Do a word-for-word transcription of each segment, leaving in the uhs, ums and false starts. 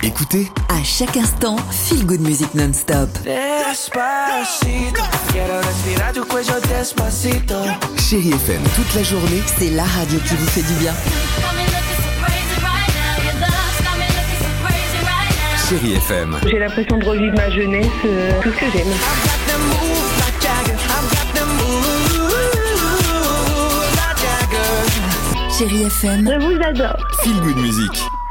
Écoutez, À chaque instant, feel good music non-stop. Despacito, quiero respirar tu cuello despacito. Chérie F M toute la journée. C'est la radio qui vous fait du bien. Chérie F M. J'ai l'impression de revivre ma jeunesse, euh, tout ce que j'aime. I've got them moves like Jagger. I've got them moves like Jagger. Chérie F M, Je vous adore. Feel Good Music.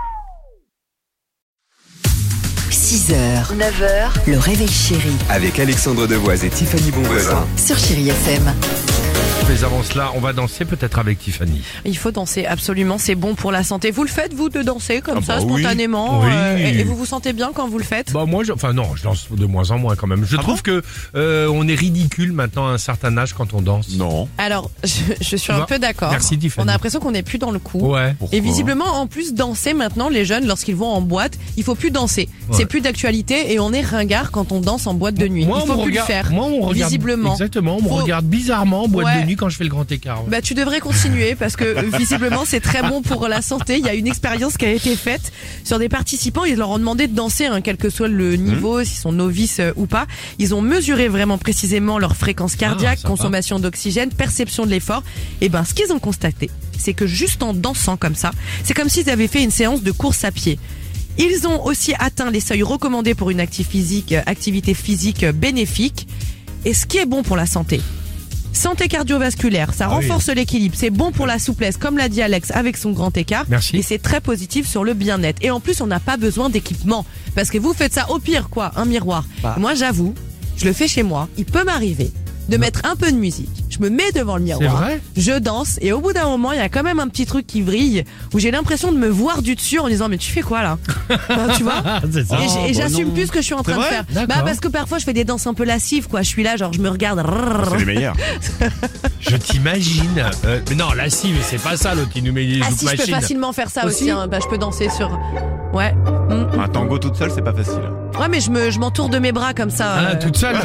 six heures, neuf heures, le réveil chéri Avec Alexandre Devoise et Tiffany Bonvoisin. sur Chérie F M. Mais avant cela, on va danser peut-être avec Tiffany. Il faut danser, absolument, c'est bon pour la santé. Vous le faites, vous, de danser comme Ah ça, bah oui. spontanément Oui. euh, et, et vous vous sentez bien quand vous le faites? Bah moi, je, enfin non, je danse de moins en moins quand même. Je trouve que euh, on est ridicule maintenant à un certain âge quand on danse. Non. Alors, je, je suis Tu un vois peu d'accord. Merci, Tiffany. On a l'impression qu'on n'est plus dans le coup. Ouais. Et visiblement, en plus, danser maintenant, les jeunes, lorsqu'ils vont en boîte, il faut plus danser. Ouais. C'est plus d'actualité et on est ringard quand on danse en boîte de nuit. Moi, il faut on me plus regarde- le faire. Moi, on regarde visiblement. Exactement. On me Faut- regarde bizarrement en boîte Ouais. de nuit quand je fais le grand écart. Ouais. Bah, tu devrais continuer parce que euh, visiblement c'est très bon pour la santé. Il y a une expérience qui a été faite sur des participants. Ils leur ont demandé de danser, hein, quel que soit le niveau, s'ils sont novices euh, ou pas. Ils ont mesuré vraiment précisément leur fréquence cardiaque, sympa. consommation d'oxygène, perception de l'effort. Et ben, ce qu'ils ont constaté, c'est que juste en dansant comme ça, c'est comme s'ils avaient fait une séance de course à pied. Ils ont aussi atteint les seuils recommandés pour une activité physique, activité physique bénéfique. Et ce qui est bon pour la santé. Santé cardiovasculaire, ça Ah oui. renforce l'équilibre, c'est bon pour la souplesse, comme l'a dit Alex avec son grand écart. Merci. Et c'est très positif sur le bien-être. Et en plus, on n'a pas besoin d'équipement. Parce que vous faites ça au pire, quoi, un miroir. Bah. Moi, j'avoue, je le fais chez moi. Il peut m'arriver de mettre un peu de musique. Je me mets devant le miroir. vrai Je danse. Et au bout d'un moment, il y a quand même un petit truc qui vrille où j'ai l'impression de me voir du dessus en disant, mais tu fais quoi là? Enfin, tu vois? C'est ça. Et j'ai- et bah j'assume non. plus ce que je suis en train de vrai faire. D'accord. Bah, parce que parfois, je fais des danses un peu lascives, quoi. Je suis là, genre, je me regarde. C'est les meilleurs. Je t'imagine. Euh, mais non, la cive, c'est pas ça l'autre qui nous met les Ah zouk si, je peux machines. facilement faire ça aussi. Aussi hein. Bah, je peux danser sur. Ouais. Mm. Un tango toute seule, c'est pas facile. Ouais, mais je me, je m'entoure de mes bras comme ça. Ah, euh. toute seule.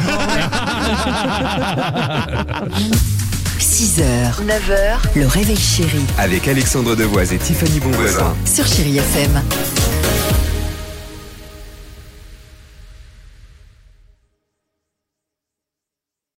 six heures, neuf heures, le réveil chéri Avec Alexandre Devoise et Tiffany Bonvoisin. sur Chérie F M.